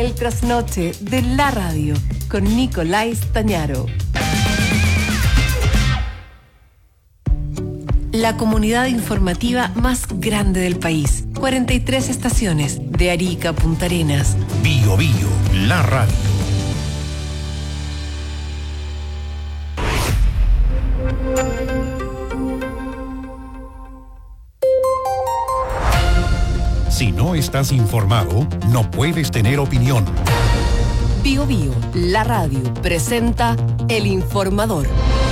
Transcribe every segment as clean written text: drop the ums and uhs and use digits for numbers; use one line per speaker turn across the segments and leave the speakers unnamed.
El trasnoche de la radio con Nicolás Tañaro. La comunidad informativa más grande del país. 43 estaciones de Arica a Punta Arenas.
Bio Bio, la radio. Si no estás informado, no puedes tener opinión.
Bio Bio, la radio, presenta El Informador.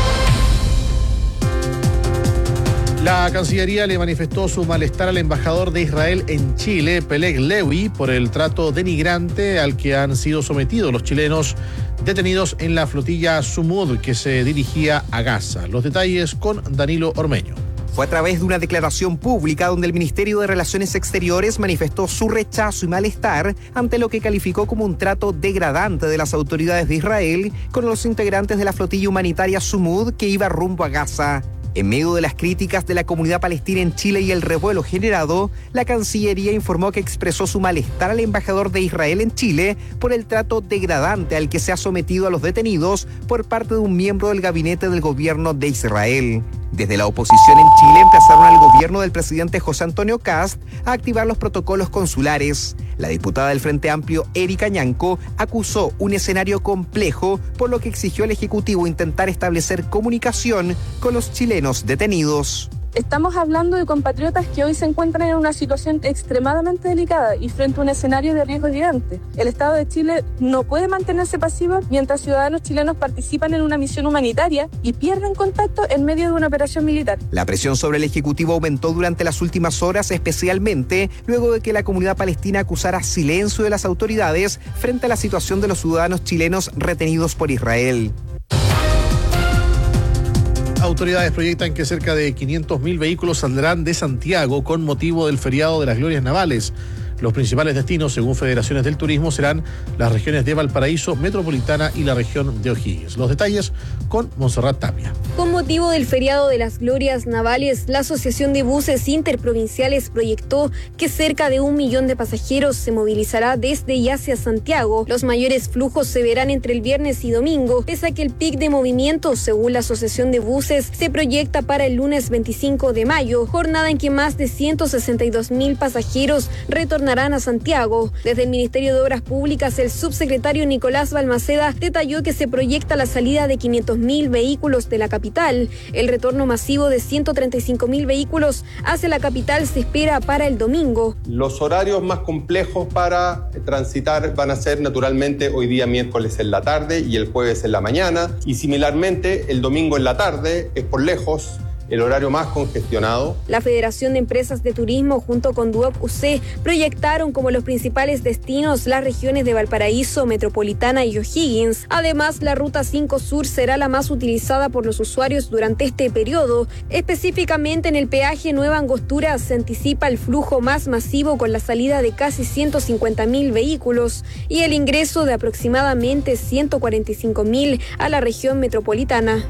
La Cancillería le manifestó su malestar al embajador de Israel en Chile, Peleg Lewy, por el trato denigrante al que han sido sometidos los chilenos detenidos en la flotilla Sumud que se dirigía a Gaza. Los detalles con Danilo Ormeño.
Fue a través de una declaración pública donde el Ministerio de Relaciones Exteriores manifestó su rechazo y malestar ante lo que calificó como un trato degradante de las autoridades de Israel con los integrantes de la flotilla humanitaria Sumud que iba rumbo a Gaza. En medio de las críticas de la comunidad palestina en Chile y el revuelo generado, la Cancillería informó que expresó su malestar al embajador de Israel en Chile por el trato degradante al que se ha sometido a los detenidos por parte de un miembro del gabinete del gobierno de Israel. Desde la oposición en Chile emplazaron al gobierno del presidente José Antonio Kast a activar los protocolos consulares. La diputada del Frente Amplio, Erika Ñanco, acusó un escenario complejo, por lo que exigió al Ejecutivo intentar establecer comunicación con los chilenos detenidos.
Estamos hablando de compatriotas que hoy se encuentran en una situación extremadamente delicada y frente a un escenario de riesgo gigante. El Estado de Chile no puede mantenerse pasivo mientras ciudadanos chilenos participan en una misión humanitaria y pierden contacto en medio de una operación militar.
La presión sobre el Ejecutivo aumentó durante las últimas horas, especialmente luego de que la comunidad palestina acusara silencio de las autoridades frente a la situación de los ciudadanos chilenos retenidos por Israel.
Autoridades proyectan que cerca de 500.000 vehículos saldrán de Santiago con motivo del feriado de las Glorias Navales. Los principales destinos, según federaciones del turismo, serán las regiones de Valparaíso, Metropolitana y la región de O'Higgins. Los detalles con Montserrat Tapia.
Con motivo del feriado de las Glorias Navales, la Asociación de Buses Interprovinciales proyectó que cerca de 1 millón de pasajeros se movilizará desde y hacia Santiago. Los mayores flujos se verán entre el viernes y domingo, pese a que el pic de movimiento, según la Asociación de Buses, se proyecta para el lunes 25 de mayo, jornada en que más de 162.000 pasajeros retornarán a Santiago. Desde el Ministerio de Obras Públicas, el subsecretario Nicolás Balmaceda detalló que se proyecta la salida de 500.000 vehículos de la capital. El retorno masivo de 135.000 vehículos hacia la capital se espera para el domingo.
Los horarios más complejos para transitar van a ser naturalmente hoy día miércoles en la tarde y el jueves en la mañana, y similarmente el domingo en la tarde es por lejos el horario más congestionado.
La Federación de Empresas de Turismo junto con Duoc UC proyectaron como los principales destinos las regiones de Valparaíso, Metropolitana y O'Higgins. Además, la Ruta 5 Sur será la más utilizada por los usuarios durante este periodo. Específicamente en el peaje Nueva Angostura se anticipa el flujo más masivo con la salida de casi 150.000 vehículos y el ingreso de aproximadamente 145.000 a la región metropolitana.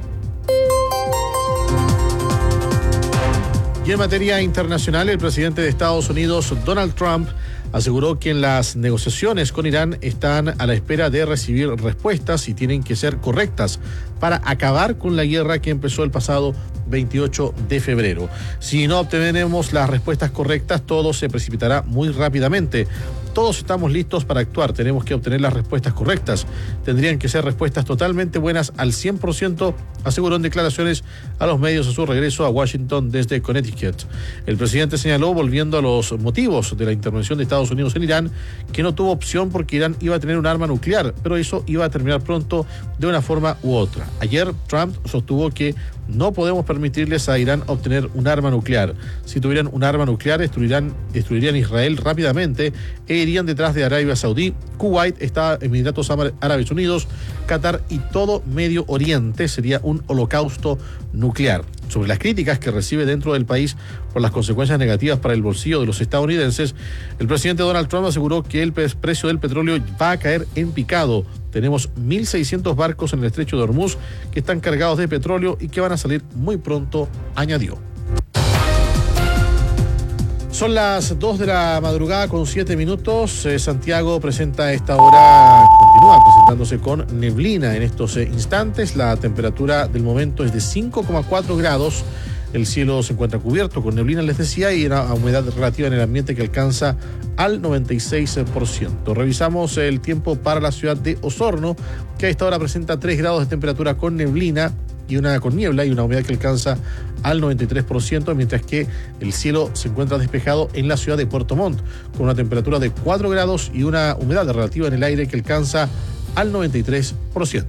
Y en materia internacional, el presidente de Estados Unidos, Donald Trump, aseguró que en las negociaciones con Irán están a la espera de recibir respuestas y tienen que ser correctas para acabar con la guerra que empezó el pasado 28 de febrero. Si no obtenemos las respuestas correctas, todo se precipitará muy rápidamente. Todos estamos listos para actuar, tenemos que obtener las respuestas correctas. Tendrían que ser respuestas totalmente buenas al 100%, aseguró en declaraciones a los medios a su regreso a Washington desde Connecticut. El presidente señaló, volviendo a los motivos de la intervención de Estados Unidos en Irán, que no tuvo opción porque Irán iba a tener un arma nuclear, pero eso iba a terminar pronto de una forma u otra. Ayer Trump sostuvo que no podemos permitirles a Irán obtener un arma nuclear. Si tuvieran un arma nuclear, destruirían Israel rápidamente e irían detrás de Arabia Saudí, Kuwait, Emiratos Árabes Unidos, Qatar y todo Medio Oriente. Sería un holocausto nuclear. Sobre las críticas que recibe dentro del país por las consecuencias negativas para el bolsillo de los estadounidenses, el presidente Donald Trump aseguró que el precio del petróleo va a caer en picado. Tenemos 1.600 barcos en el estrecho de Hormuz que están cargados de petróleo y que van a salir muy pronto, añadió. Son las 2 de la madrugada con 7 minutos. Santiago presenta a esta hora, continúa presentándose con neblina en estos instantes. La temperatura del momento es de 5,4 grados. El cielo se encuentra cubierto con neblina, les decía, y una humedad relativa en el ambiente que alcanza al 96%. Revisamos el tiempo para la ciudad de Osorno, que a esta hora presenta 3 grados de temperatura con neblina y una con niebla y una humedad que alcanza al 93%, mientras que el cielo se encuentra despejado en la ciudad de Puerto Montt, con una temperatura de 4 grados y una humedad relativa en el aire que alcanza al 93%.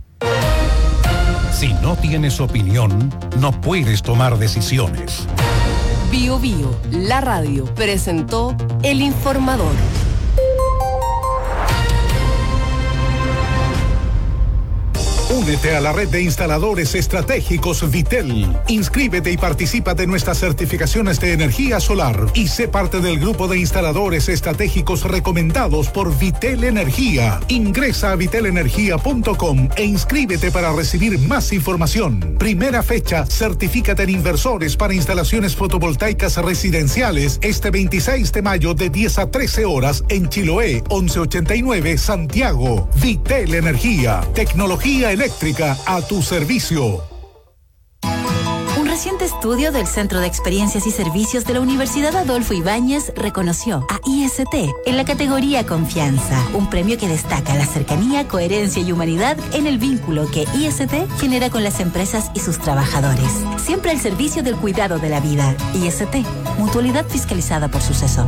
Si no tienes opinión, no puedes tomar decisiones.
Bio Bio, la radio, presentó El Informador.
Únete a la red de instaladores estratégicos Vitel. Inscríbete y participa de nuestras certificaciones de energía solar y sé parte del grupo de instaladores estratégicos recomendados por Vitel Energía. Ingresa a vitelenergia.com e inscríbete para recibir más información. Primera fecha, certifícate en inversores para instalaciones fotovoltaicas residenciales este 26 de mayo de 10 a 13 horas en Chiloé, 1189 Santiago. Vitel Energía, tecnología eléctrica a tu servicio.
Un reciente estudio del Centro de Experiencias y Servicios de la Universidad Adolfo Ibáñez reconoció a IST en la categoría Confianza, un premio que destaca la cercanía, coherencia y humanidad en el vínculo que IST genera con las empresas y sus trabajadores. Siempre al servicio del cuidado de la vida. IST, mutualidad fiscalizada por Suceso.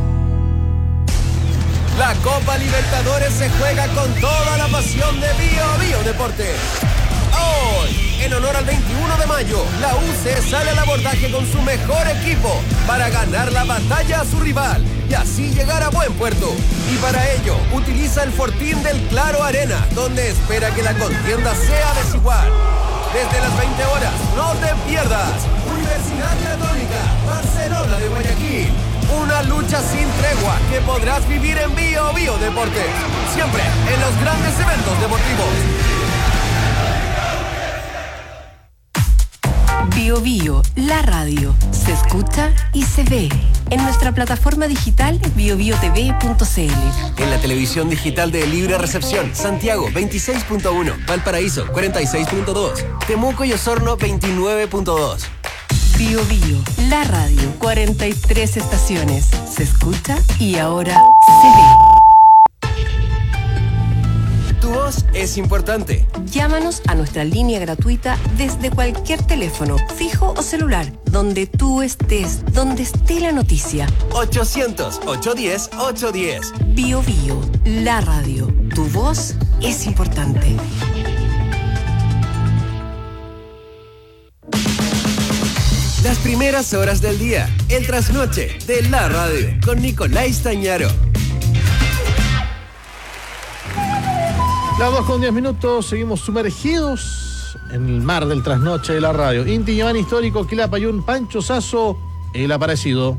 La Copa Libertadores se juega con toda la pasión de Bio Bio Deporte. Hoy, en honor al 21 de mayo, la UC sale al abordaje con su mejor equipo para ganar la batalla a su rival y así llegar a buen puerto. Y para ello, utiliza el fortín del Claro Arena, donde espera que la contienda sea desigual. Desde las 20 horas, no te pierdas. Universidad Católica, Barcelona de Guayaquil. Una lucha sin tregua que podrás vivir en Bio Bio Deportes. Siempre en los grandes eventos deportivos.
Bio Bio, la radio, se escucha y se ve en nuestra plataforma digital biobiotv.cl.
En la televisión digital de Libre Recepción, Santiago 26.1, Valparaíso 46.2, Temuco y Osorno 29.2.
Bio Bio, la radio, 43 estaciones, se escucha y ahora se ve.
Tu voz es importante.
Llámanos a nuestra línea gratuita desde cualquier teléfono, fijo o celular, donde tú estés, donde esté la noticia.
800-810-810.
Bio Bio, la radio, tu voz es importante.
Las primeras horas del día, el trasnoche de la radio, con Nicolás Tañaro.
Las 2:10, seguimos sumergidos en el mar del trasnoche de la radio. Inti Yamán Histórico, Quilapayún, Pancho Sazo, el aparecido.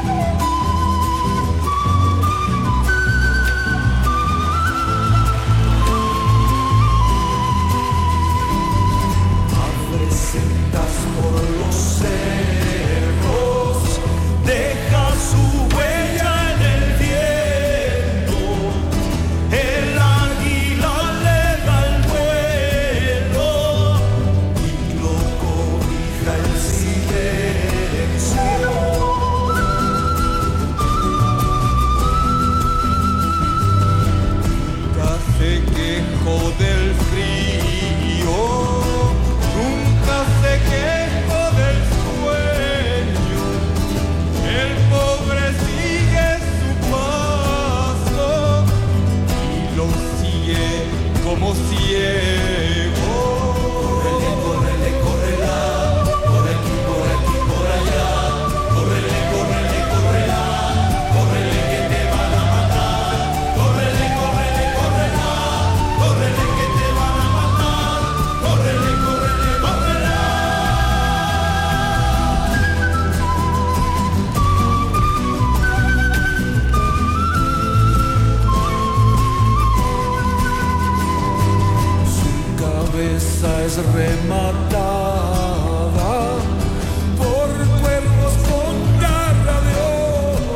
es rematada por cuervos con garra de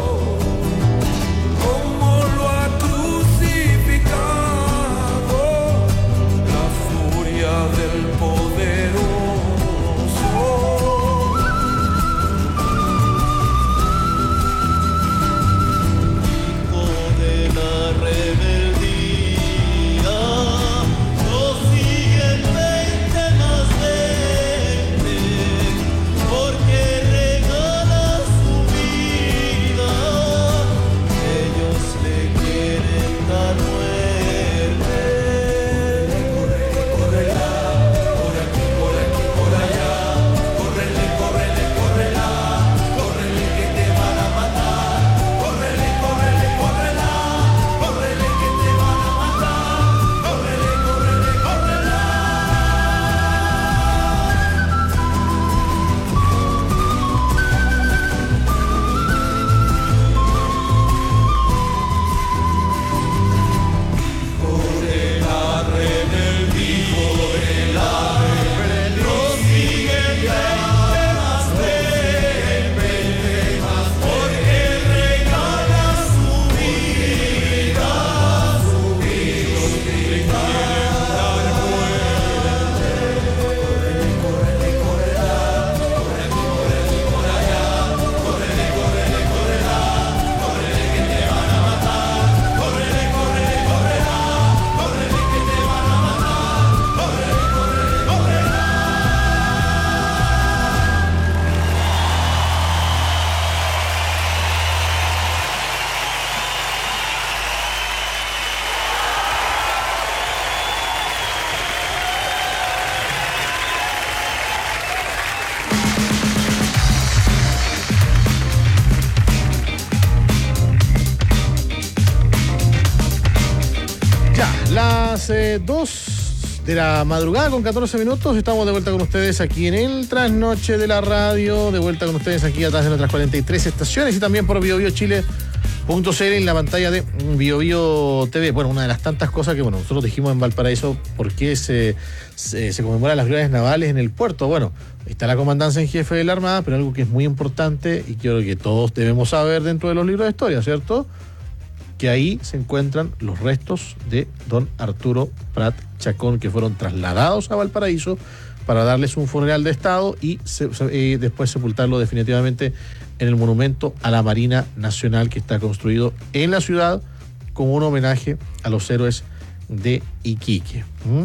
las 2 de la madrugada con 14 minutos. Estamos de vuelta con ustedes aquí en el Trasnoche de la Radio. De vuelta con ustedes aquí atrás de nuestras 43 estaciones y también por BioBioChile.cl en la pantalla de BioBio TV. Bueno, una de las tantas cosas que nosotros dijimos en Valparaíso, ¿por qué se conmemoran las glorias navales en el puerto? Bueno, está la comandancia en jefe de la Armada, pero algo que es muy importante y creo que todos debemos saber dentro de los libros de historia, ¿cierto? Que ahí se encuentran los restos de don Arturo Prat Chacón, que fueron trasladados a Valparaíso para darles un funeral de Estado y después sepultarlo definitivamente en el monumento a la Marina Nacional que está construido en la ciudad como un homenaje a los héroes de Iquique.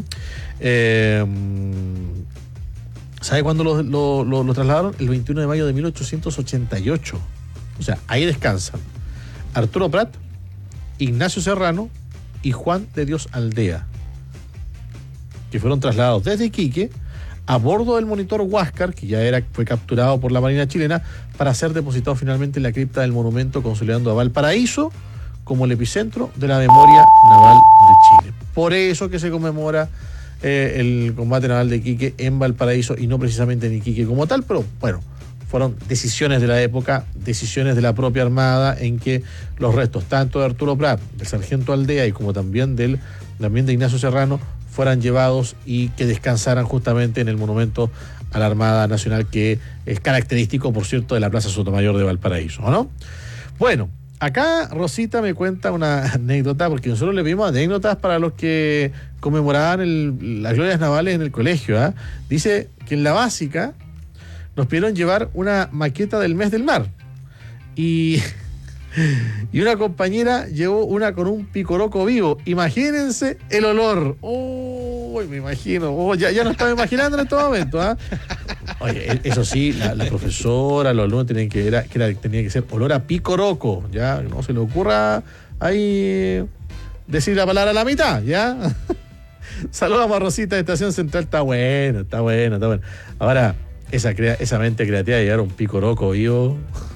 ¿Sabe cuándo lo trasladaron? El 21 de mayo de 1888. O sea, ahí descansan Arturo Prat, Ignacio Serrano y Juan de Dios Aldea, que fueron trasladados desde Iquique a bordo del monitor Huáscar, que ya fue capturado por la Marina chilena, para ser depositado finalmente en la cripta del monumento, consolidando a Valparaíso como el epicentro de la memoria naval de Chile. Por eso que se conmemora el combate naval de Iquique en Valparaíso y no precisamente en Iquique como tal, pero bueno, fueron decisiones de la época, decisiones de la propia Armada, en que los restos tanto de Arturo Prat, del sargento Aldea y como también de Ignacio Serrano fueran llevados y que descansaran justamente en el monumento a la Armada Nacional, que es característico, por cierto, de la Plaza Sotomayor de Valparaíso, ¿no? Bueno, acá Rosita me cuenta una anécdota, porque nosotros le vimos anécdotas para los que conmemoraban las glorias navales en el colegio, ¿eh? Dice que en la básica nos pidieron llevar una maqueta del mes del mar y una compañera llevó una con un picoroco vivo. Imagínense el olor. Uy, me imagino. Ya no estaba imaginando en este momento, ¿ah? Oye, eso sí, la profesora, los alumnos tenía que ser olor a picoroco. Ya no se le ocurra ahí decir la palabra a la mitad, ¿ya? Saludamos a Rosita de Estación Central. Está bueno. Ahora, esa mente creativa de llevar un picoroco vivo.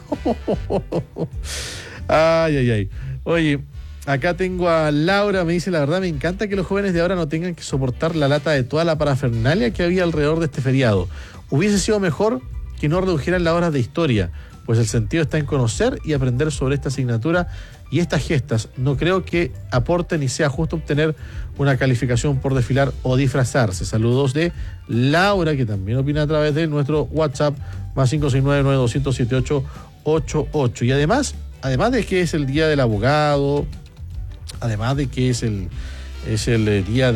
Ay. Oye, acá tengo a Laura, me dice: la verdad me encanta que los jóvenes de ahora no tengan que soportar la lata de toda la parafernalia que había alrededor de este feriado. Hubiese sido mejor que no redujeran las horas de historia, pues el sentido está en conocer y aprender sobre esta asignatura y estas gestas. No creo que aporte ni sea justo obtener una calificación por desfilar o disfrazarse. Saludos de Laura, que también opina a través de nuestro WhatsApp más 569-9200-7888. Y además de que es el día del abogado, además de que es el día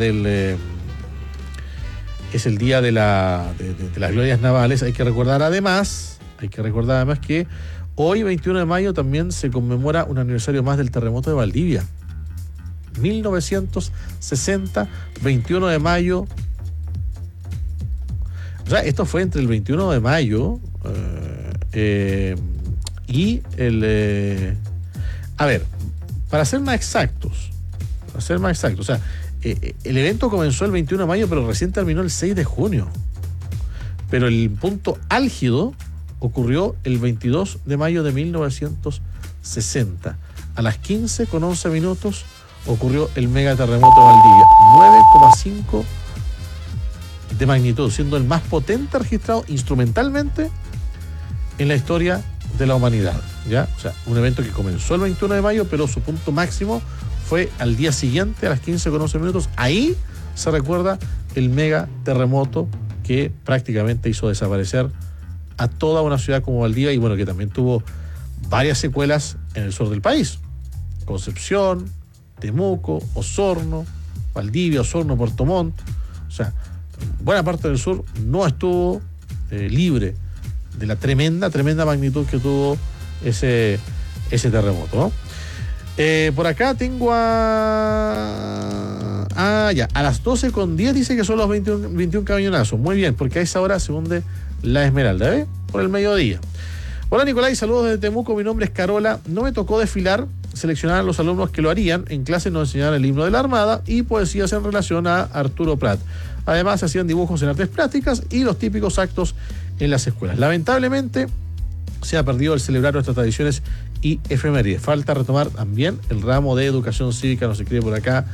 de las glorias navales, hay que recordar además que hoy, 21 de mayo, también se conmemora un aniversario más del terremoto de Valdivia. 1960, 21 de mayo. O sea, esto fue entre el 21 de mayo y a ver, para ser más exactos, o sea, el evento comenzó el 21 de mayo, pero recién terminó el 6 de junio. Pero el punto álgido ocurrió el 22 de mayo de 1960. A las 15:11 ocurrió el megaterremoto de Valdivia. 9,5 de magnitud, siendo el más potente registrado instrumentalmente en la historia de la humanidad, ¿ya? O sea, un evento que comenzó el 21 de mayo, pero su punto máximo fue al día siguiente, a las 15:11. Ahí se recuerda el megaterremoto que prácticamente hizo desaparecer a toda una ciudad como Valdivia, y bueno, que también tuvo varias secuelas en el sur del país. Concepción, Temuco, Osorno, Valdivia, Osorno, Puerto Montt. O sea, buena parte del sur no estuvo libre de la tremenda magnitud que tuvo ese terremoto, ¿no? Por acá tengo a las 12:10 dice que son los 21 cañonazos. Muy bien, porque a esa hora se hunde la Esmeralda, ¿eh? Por el mediodía. Hola Nicolai, saludos desde Temuco, mi nombre es Carola. No me tocó desfilar, seleccionar a los alumnos que lo harían. En clase nos enseñaban el himno de la Armada y poesías en relación a Arturo Prat. Además se hacían dibujos en artes plásticas y los típicos actos en las escuelas. Lamentablemente se ha perdido el celebrar nuestras tradiciones y efemérides. Falta retomar también el ramo de educación cívica, nos escribe por acá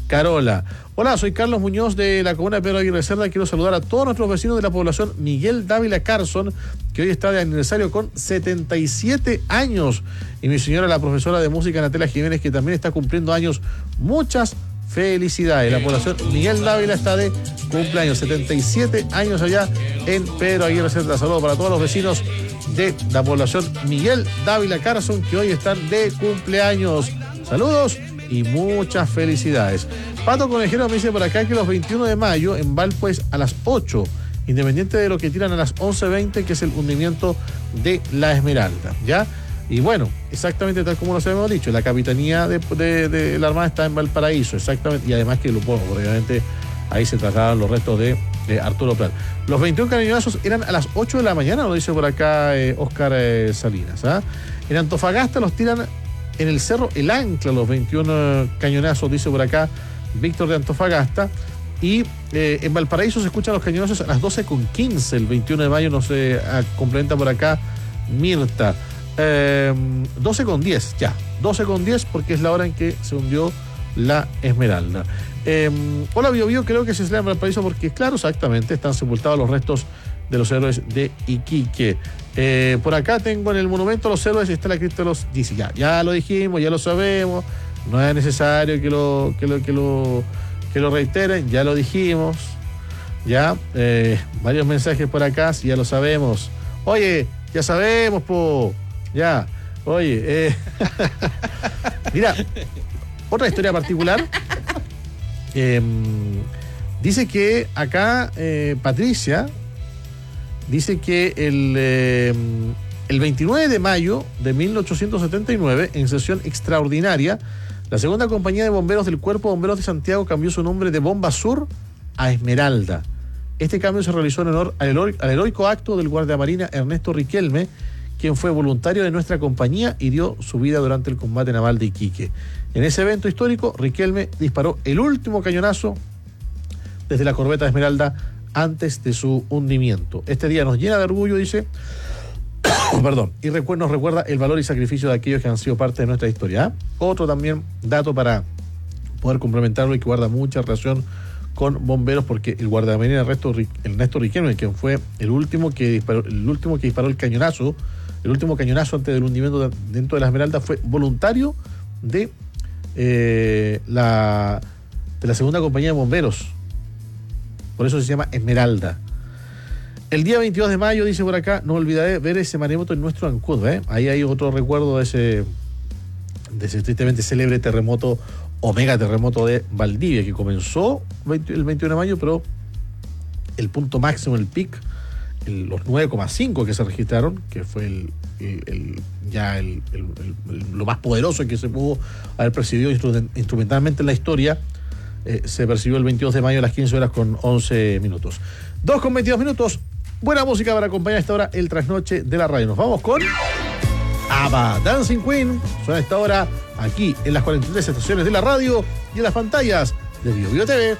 Carola. Hola, soy Carlos Muñoz de la comuna de Pedro Aguirre Cerda. Quiero saludar a todos nuestros vecinos de la población Miguel Dávila Carson, que hoy está de aniversario con 77 años. Y mi señora, la profesora de música Natela Jiménez, que también está cumpliendo años. Muchas felicidades. La población Miguel Dávila está de cumpleaños, 77 años allá en Pedro Aguirre Cerda. Saludos para todos los vecinos de la población Miguel Dávila Carson, que hoy están de cumpleaños. Saludos y muchas felicidades. Pato Conejero me dice por acá que los 21 de mayo en Valpo es a las 8, independiente de lo que tiran a las 11:20, que es el hundimiento de la Esmeralda, ¿ya? Y bueno, exactamente tal como nos habíamos dicho, la capitanía de la Armada está en Valparaíso, exactamente, y además que obviamente ahí se trasladaron los restos de Arturo Prat. Los 21 cañonazos eran a las 8 de la mañana, lo dice por acá Oscar Salinas, ¿ah? En Antofagasta los tiran en el Cerro El Ancla, los 21 cañonazos, dice por acá Víctor de Antofagasta. Y en Valparaíso se escuchan los cañonazos a las 12:15, el 21 de mayo, nos complementa por acá Mirta. 12:10, ya, 12:10, porque es la hora en que se hundió la Esmeralda. Hola, Bio, creo que se celebra en Valparaíso porque, claro, exactamente, están sepultados los restos de los héroes de Iquique. Por acá tengo en el monumento a los héroes está la cripta de los... Dice, ya lo dijimos, ya lo sabemos, no es necesario que lo reiteren, ya lo dijimos, ya, varios mensajes por acá, si ya lo sabemos. Oye, ya sabemos, ya, oye, mira, otra historia particular. Dice que acá Patricia dice que el 29 de mayo de 1879, en sesión extraordinaria, la segunda compañía de bomberos del Cuerpo de Bomberos de Santiago cambió su nombre de Bomba Sur a Esmeralda. Este cambio se realizó en honor al heroico acto del guardiamarina Ernesto Riquelme, quien fue voluntario de nuestra compañía y dio su vida durante el combate naval de Iquique. En ese evento histórico, Riquelme disparó el último cañonazo desde la corbeta Esmeralda antes de su hundimiento. Este día nos llena de orgullo, dice, perdón, y nos recuerda el valor y sacrificio de aquellos que han sido parte de nuestra historia. Otro también dato para poder complementarlo y que guarda mucha relación con bomberos, porque el guardiamarina Ernesto Riquelme, quien fue el último que disparó el cañonazo, el último cañonazo antes del hundimiento dentro de la Esmeralda, fue voluntario de la segunda compañía de bomberos. Por eso se llama Esmeralda. El día 22 de mayo, dice por acá, no olvidaré ver ese maremoto en nuestro Ancud. Ahí hay otro recuerdo de ese tristemente célebre terremoto o mega terremoto de Valdivia, que comenzó el 21 de mayo, pero el punto máximo, el pic, los 9,5 que se registraron, que fue lo más poderoso que se pudo haber percibido instrumentalmente en la historia, se percibió el 22 de mayo a las 15 horas con 11 minutos. 2:22. Buena música para acompañar a esta hora el trasnoche de la radio. Nos vamos con ABBA, Dancing Queen. Suena a esta hora aquí en las 43 estaciones de la radio y en las pantallas de BioBio TV.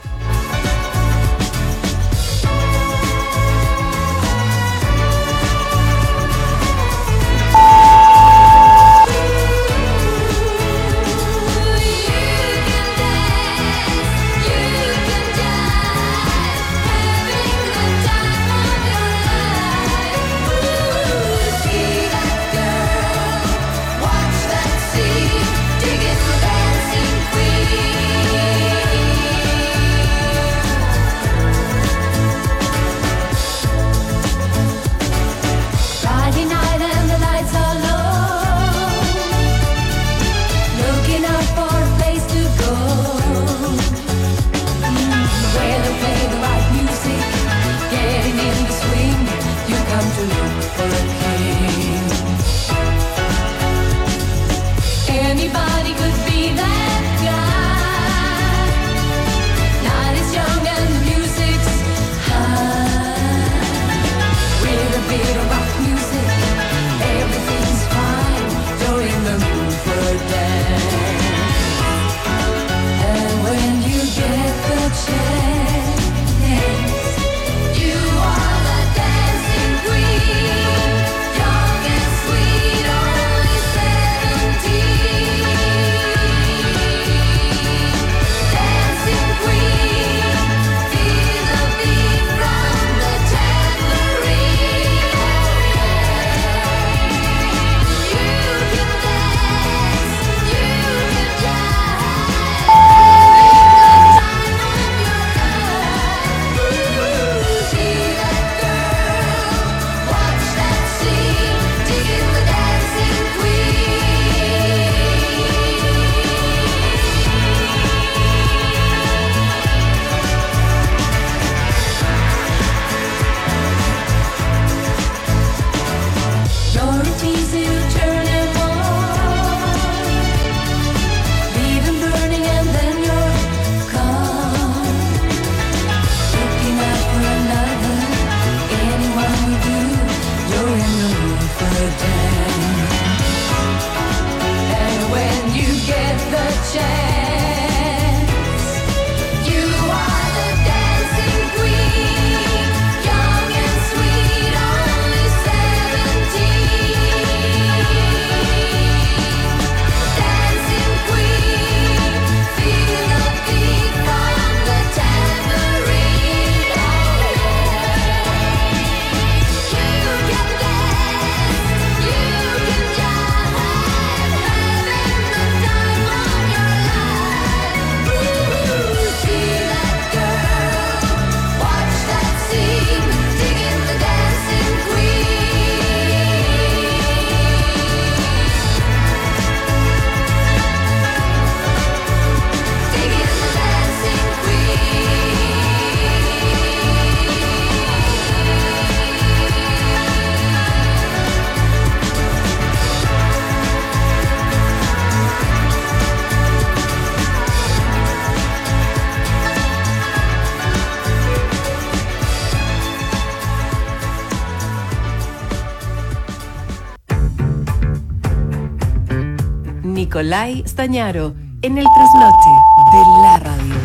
Nicolai Stañaro, en el trasnoche de la radio.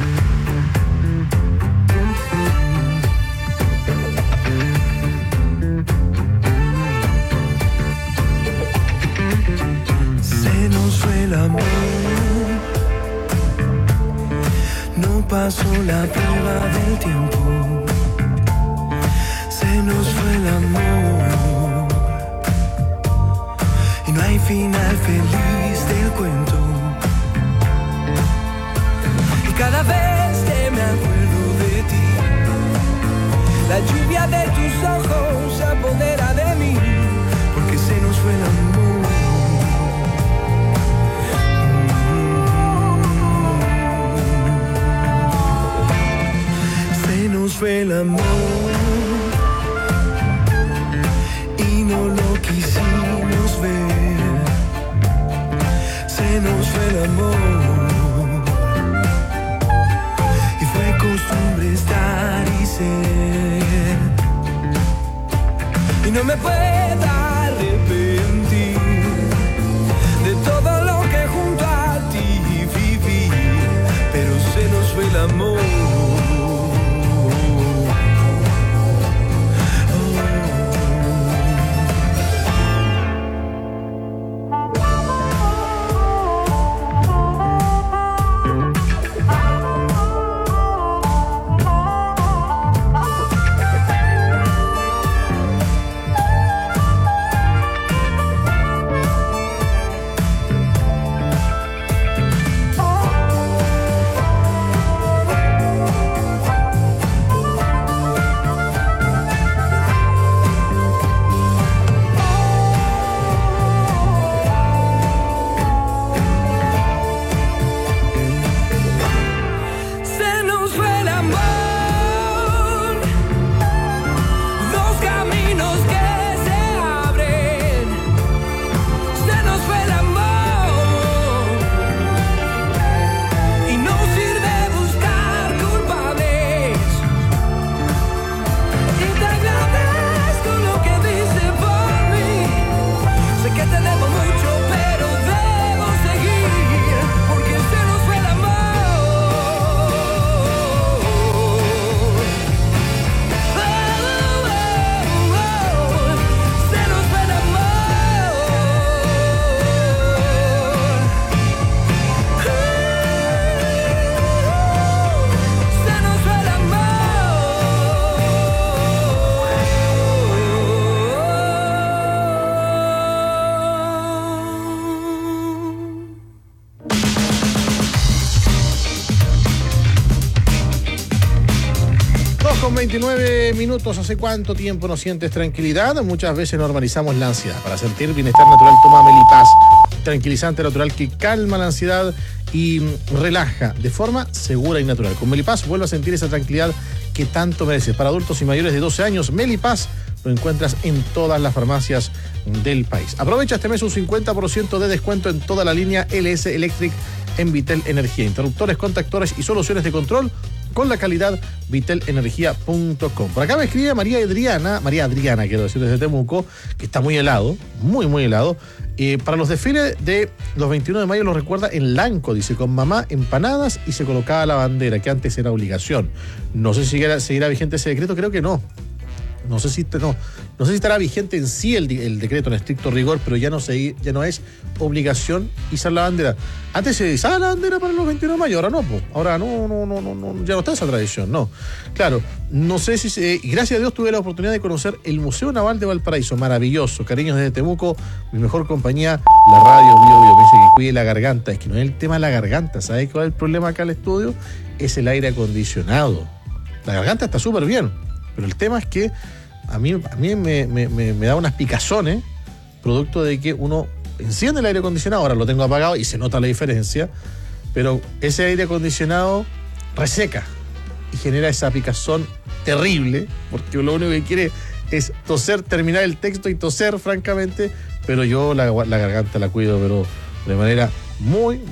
Se nos fue el amor, no pasó la prueba del tiempo. Se nos fue el amor y no hay final feliz del cuento. Y cada vez que me acuerdo de ti, la lluvia de tus ojos se apodera de mí, porque se nos fue el amor. Se nos fue el amor y no lo quisimos ver. Se nos fue el amor y fue costumbre estar y ser. Y no me puedo arrepentir de todo lo que junto a ti viví, pero se nos fue el amor.
Con 29 minutos, ¿hace cuánto tiempo no sientes tranquilidad? Muchas veces normalizamos la ansiedad. Para sentir bienestar natural, toma Melipaz, tranquilizante natural que calma la ansiedad y relaja de forma segura y natural. Con Melipaz vuelve a sentir esa tranquilidad que tanto mereces. Para adultos y mayores de 12 años, Melipaz lo encuentras en todas las farmacias del país. Aprovecha este mes un 50% de descuento en toda la línea LS Electric en Vitel Energía. Interruptores, contactores y soluciones de control con la calidad vitelenergia.com. Por acá me escribe María Adriana, quiero decir, desde Temuco, que está muy helado, muy helado. Para los desfiles de los 21 de mayo los recuerda en Lanco, dice, con mamá empanadas y se colocaba la bandera, que antes era obligación. No sé si seguirá vigente ese decreto, creo que no. No sé si estará vigente en sí el decreto en estricto rigor, pero ya no es obligación izar la bandera. Antes se izaba la bandera para los 21 de mayo, ahora no, pues. Ahora no, ya no está esa tradición, no. Claro, no sé si gracias a Dios tuve la oportunidad de conocer el Museo Naval de Valparaíso, maravilloso. Cariños desde Temuco, mi mejor compañía, la radio Bio, me dice que cuide la garganta. Es que no es el tema de la garganta, ¿sabes cuál es el problema acá en el estudio? Es el aire acondicionado. La garganta está súper bien, pero el tema es que a mí me da unas picazones, producto de que uno enciende el aire acondicionado, ahora lo tengo apagado y se nota la diferencia, pero ese aire acondicionado reseca y genera esa picazón terrible, porque lo único que quiere es toser, terminar el texto y toser, francamente, pero yo la garganta la cuido, pero de manera muy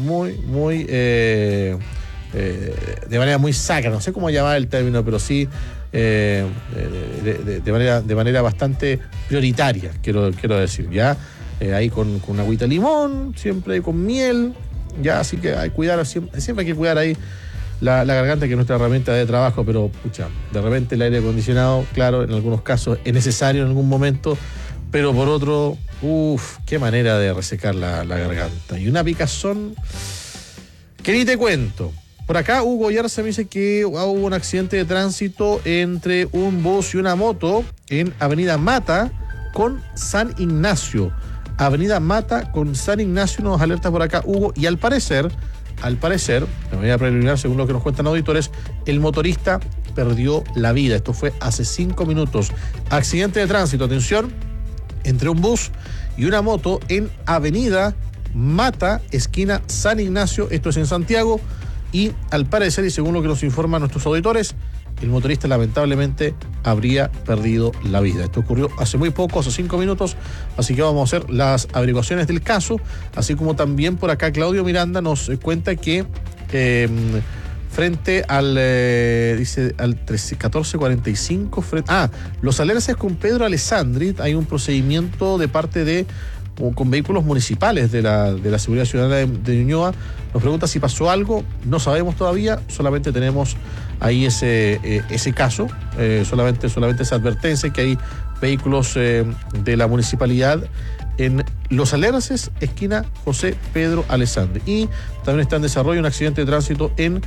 de manera muy sacra, no sé cómo llamar el término, pero sí de manera bastante prioritaria, quiero decir, ¿ya? ahí con agüita de limón, siempre con miel, ya, así que hay que cuidar, siempre hay que cuidar ahí la garganta, que es nuestra herramienta de trabajo, pero pucha, de repente el aire acondicionado, claro, en algunos casos es necesario en algún momento, pero por otro, qué manera de resecar la garganta. Y una picazón que ni te cuento. Por acá Hugo Yarza me dice que hubo un accidente de tránsito entre un bus y una moto en Avenida Mata con San Ignacio. Avenida Mata con San Ignacio, nos alerta por acá Hugo, y al parecer, de manera preliminar, según lo que nos cuentan auditores, el motorista perdió la vida. Esto fue hace 5 minutos. Accidente de tránsito, atención, entre un bus y una moto en Avenida Mata, esquina San Ignacio, esto es en Santiago, y al parecer, y según lo que nos informan nuestros auditores, el motorista lamentablemente habría perdido la vida. Esto ocurrió hace muy poco, hace 5 minutos, así que vamos a hacer las averiguaciones del caso, así como también por acá Claudio Miranda nos cuenta que frente al, dice, al 1445, Los Alerces con Pedro Alessandri, hay un procedimiento de parte de con vehículos municipales de la Seguridad Ciudadana de Ñuñoa. Nos pregunta si pasó algo, no sabemos todavía, solamente tenemos ahí ese caso, solamente esa advertencia que hay vehículos de la municipalidad en Los Alerces, esquina José Pedro Alessandri. Y también está en desarrollo un accidente de tránsito en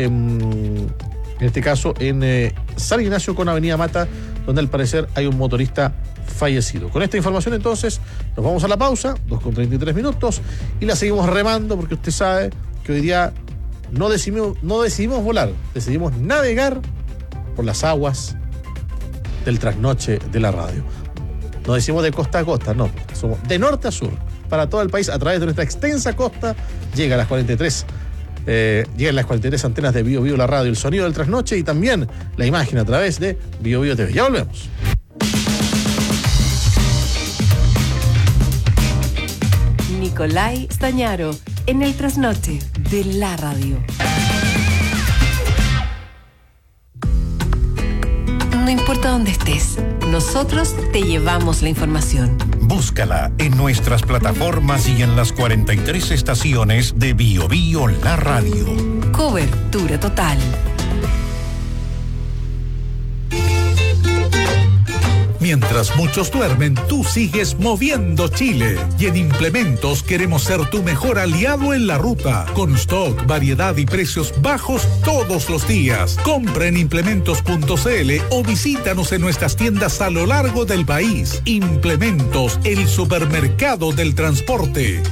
este caso en San Ignacio con Avenida Mata, donde al parecer hay un motorista fallecido. Con esta información entonces nos vamos a la pausa, 2:33, y la seguimos remando, porque usted sabe que hoy día no decidimos volar, decidimos navegar por las aguas del trasnoche de la radio. No decimos de costa a costa, no, somos de norte a sur, para todo el país, a través de nuestra extensa costa, llegan las 43 antenas de Bio Bio, la radio, el sonido del trasnoche, y también la imagen a través de Bio Bio TV. Ya volvemos.
Nicolai Stañaro, en el trasnoche de la radio. No importa dónde estés, nosotros te llevamos la información.
Búscala en nuestras plataformas y en las 43 estaciones de Bio Bio la radio.
Cobertura total.
Mientras muchos duermen, tú sigues moviendo Chile. Y en Implementos queremos ser tu mejor aliado en la ruta. Con stock, variedad y precios bajos todos los días. Compra en implementos.cl o visítanos en nuestras tiendas a lo largo del país. Implementos, el supermercado del transporte.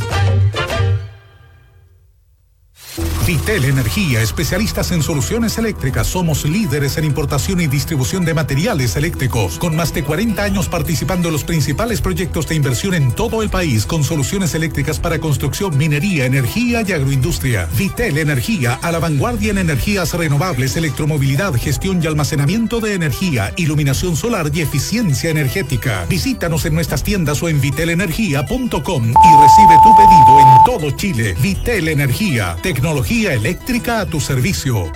Vitel Energía, especialistas en soluciones eléctricas. Somos líderes en importación y distribución de materiales eléctricos, con más de 40 años participando en los principales proyectos de inversión en todo el país, con soluciones eléctricas para construcción, minería, energía y agroindustria. Vitel Energía, a la vanguardia en energías renovables, electromovilidad, gestión y almacenamiento de energía, iluminación solar y eficiencia energética. Visítanos en nuestras tiendas o en vitelenergia.com y recibe tu pedido en todo Chile. Vitel Energía, tecnología eléctrica a tu servicio.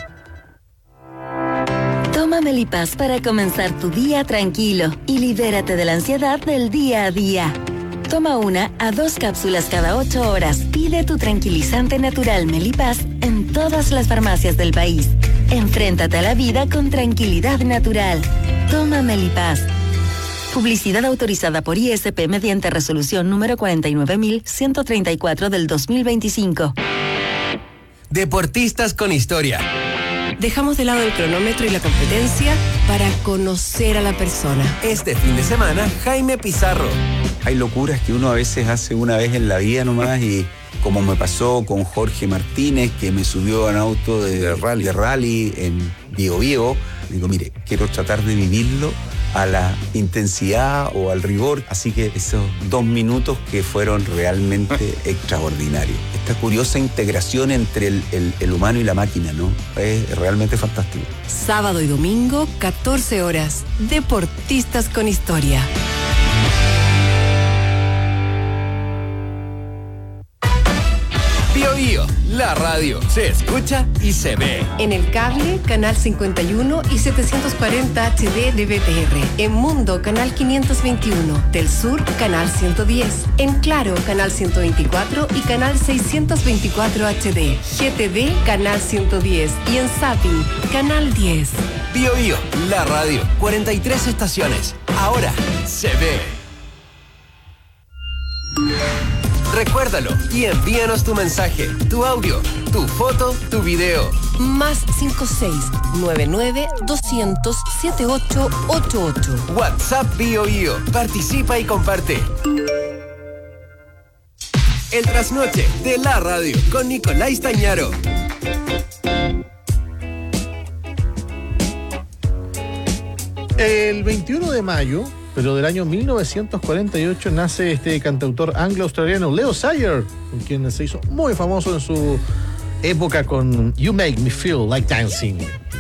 Toma Melipaz para comenzar tu día tranquilo y libérate de la ansiedad del día a día. Toma 1 a 2 cápsulas cada 8 horas. Pide tu tranquilizante natural Melipaz en todas las farmacias del país. Enfréntate a la vida con tranquilidad natural. Toma Melipaz. Publicidad autorizada por ISP mediante resolución número 49.134 del 2025.
Deportistas con historia.
Dejamos de lado el cronómetro y la competencia para conocer a la persona.
Este fin de semana, Jaime Pizarro.
Hay locuras que uno a veces hace una vez en la vida nomás, y como me pasó con Jorge Martínez, que me subió a un auto de rally en Bio Bio. Digo, mire, quiero tratar de vivirlo a la intensidad o al rigor, así que esos 2 minutos que fueron realmente extraordinarios. Esta curiosa integración entre el humano y la máquina, ¿no? Es realmente fantástico.
Sábado y domingo, 14 horas. Deportistas con historia.
Bio Bio, la radio se escucha y se ve.
En el cable, canal 51 y 740 HD de BTR. En Mundo, canal 521. Del Sur, canal 110. En Claro, canal 124 y canal 624 HD. GTV, canal 110. Y en Zapping, canal 10.
Bio Bio, la radio. 43 estaciones. Ahora se ve. Recuérdalo y envíanos tu mensaje, tu audio, tu foto, tu video.
Más 56-99-200-7888.
WhatsApp Bio Bio. Participa y comparte. El trasnoche de la radio con Nicolás Tañaro.
El 21 de mayo, pero del año 1948, nace este cantautor anglo-australiano Leo Sayer, con quien se hizo muy famoso en su época con You Make Me Feel Like Dancing.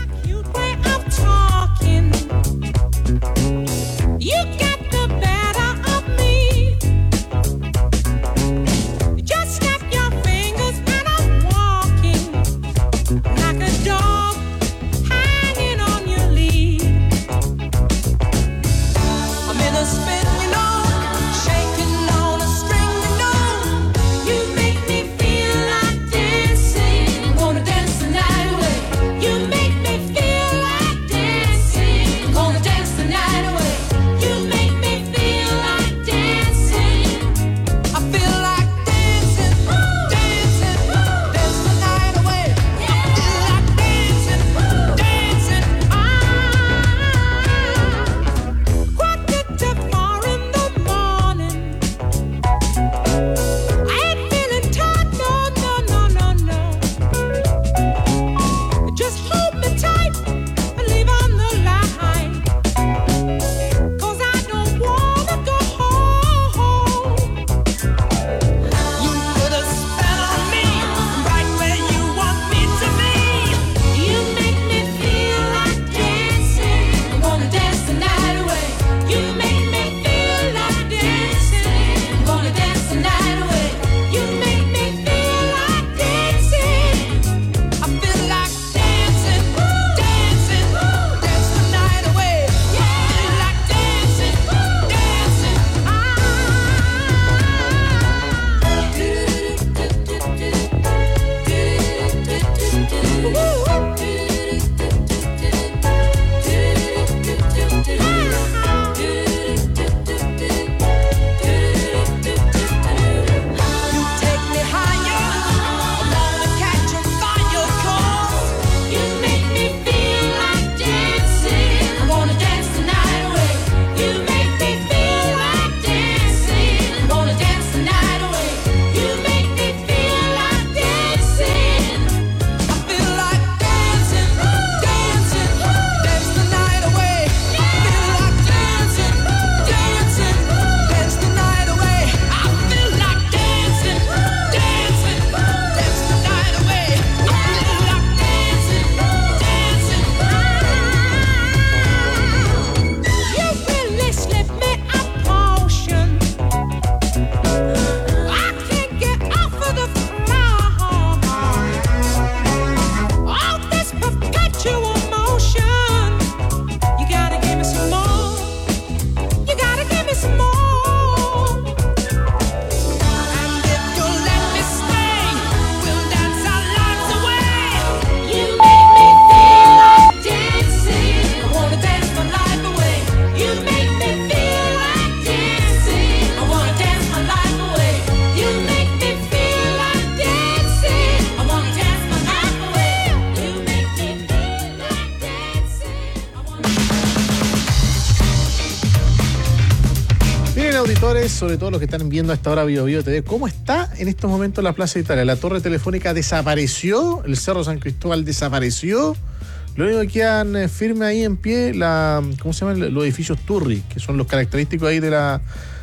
auditores, sobre todo los que están viendo a esta hora Bio Bio TV, ¿cómo está en estos momentos la Plaza Italia? La torre telefónica desapareció, el Cerro San Cristóbal desapareció. Lo único que quedan firme ahí en pie, ¿cómo se llaman? Los edificios Turri, que son los característicos ahí de la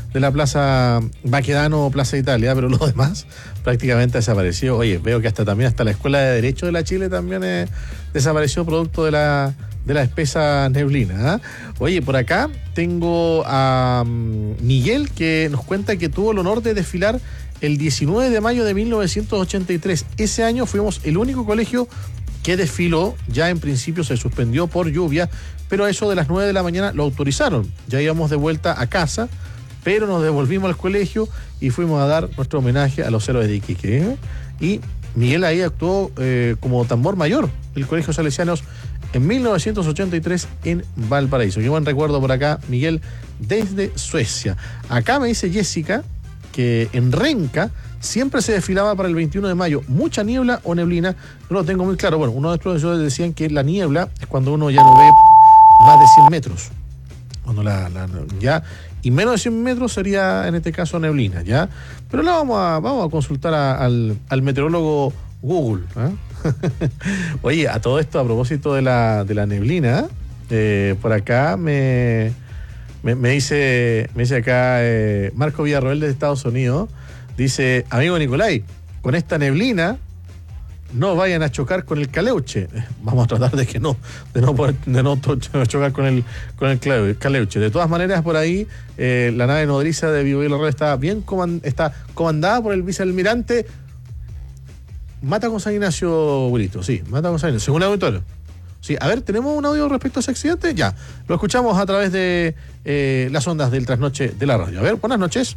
Plaza Baquedano o Plaza Italia, pero los demás prácticamente desapareció. Oye, veo que hasta la Escuela de Derecho de la Chile también desapareció producto de la espesa neblina. Oye, por acá tengo a Miguel, que nos cuenta que tuvo el honor de desfilar el 19 de mayo de 1983. Ese año fuimos el único colegio que desfiló. Ya en principio se suspendió por lluvia, pero a eso de las 9 de la mañana lo autorizaron. Ya íbamos de vuelta a casa, pero nos devolvimos al colegio y fuimos a dar nuestro homenaje a los héroes de Iquique. Y Miguel ahí actuó como tambor mayor del Colegio Salesianos en 1983 en Valparaíso. Qué buen recuerdo por acá, Miguel, desde Suecia. Acá me dice Jessica que en Renca siempre se desfilaba para el 21 de mayo. Mucha niebla o neblina, no lo tengo muy claro. Bueno, uno de los profesores decían que la niebla es cuando uno ya no ve más de 100 metros. Cuando ya, y menos de 100 metros sería en este caso neblina, ¿ya? Pero vamos a consultar al meteorólogo Google, ¿eh? Oye, a todo esto, a propósito de la neblina, por acá me dice acá Marco Villarroel de Estados Unidos, dice, amigo Nicolai, con esta neblina no vayan a chocar con el Caleuche. Vamos a tratar de no chocar con el Caleuche. De todas maneras, por ahí la nave nodriza de Bio Bio está bien está comandada por el vicealmirante Mata con San Ignacio, Wilito. Sí, Mata con San Ignacio, según el auditorio. Sí, a ver, ¿tenemos un audio respecto a ese accidente? Ya, lo escuchamos a través de las ondas del trasnoche de la radio. A ver, buenas noches.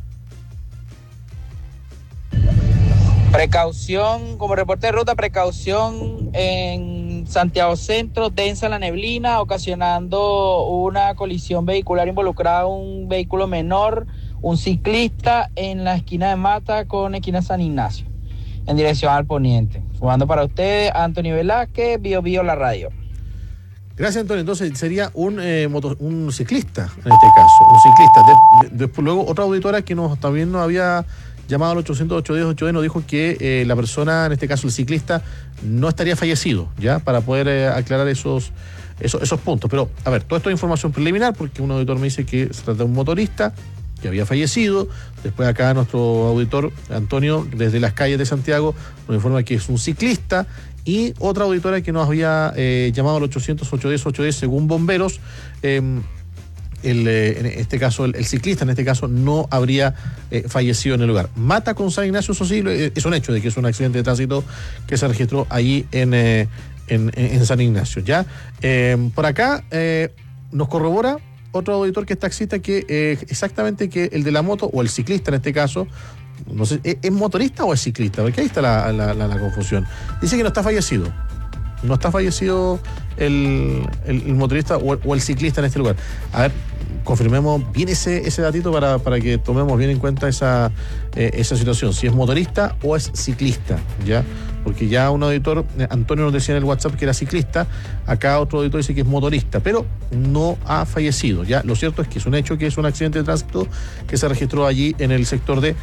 Precaución, como reporte de ruta, precaución en Santiago Centro, densa la neblina, ocasionando una colisión vehicular involucrada un vehículo menor, un ciclista en la esquina de Mata con esquina San Ignacio, en dirección al poniente. Jugando para ustedes, Antonio Velázquez, Bio Bio la radio.
Gracias, Antonio. Entonces sería un ciclista, en este caso, un ciclista. Después luego otra auditora que también nos había llamado al 800-810-810 nos dijo que la persona, en este caso el ciclista, no estaría fallecido, ya, para poder aclarar esos puntos. Pero, a ver, todo esto es información preliminar, porque un auditor me dice que se trata de un motorista que había fallecido. Después acá nuestro auditor, Antonio, desde las calles de Santiago, nos informa que es un ciclista. Y otra auditora que nos había llamado al 800-810-810, según bomberos, en este caso, el ciclista en este caso no habría fallecido en el lugar. Mata con San Ignacio, eso sí, es un hecho de que es un accidente de tránsito que se registró allí en San Ignacio, ¿ya? Por acá nos corrobora otro auditor que es taxista que exactamente que el de la moto, o el ciclista en este caso, no sé, ¿es motorista o es ciclista? Porque ahí está la confusión. Dice que no está fallecido. No está fallecido el motorista o el ciclista en este lugar. A ver, confirmemos bien ese datito para que tomemos bien en cuenta esa situación, si es motorista o es ciclista, ¿ya? Porque ya un auditor, Antonio nos decía en el WhatsApp que era ciclista, acá otro auditor dice que es motorista, pero no ha fallecido, ¿ya? Lo cierto es que es un hecho, que es un accidente de tránsito que se registró allí en el sector de